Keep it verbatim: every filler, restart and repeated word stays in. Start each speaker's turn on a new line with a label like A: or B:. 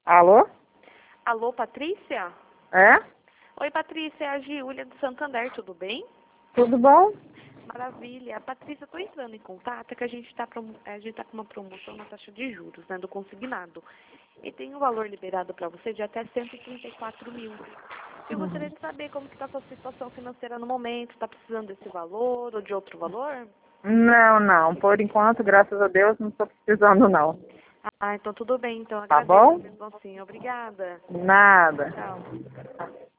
A: Alô?
B: Alô, Patrícia?
A: É?
B: Oi, Patrícia, é a Giulia do Santander, tudo bem?
A: Tudo bom?
B: Maravilha. Patrícia, estou entrando em contato, é que a gente está com uma promoção na taxa de juros, né, do consignado. E tem um valor liberado para você de até cento e trinta e quatro mil. Eu gostaria de saber como que está a sua situação financeira no momento. Está precisando desse valor ou de outro valor?
A: Não, não. Por enquanto, graças a Deus, não estou precisando, não.
B: Ah, então tudo bem. Então
A: Tá
B: agradeço
A: bom?
B: mesmo assim. Obrigada.
A: Nada.
B: Tchau.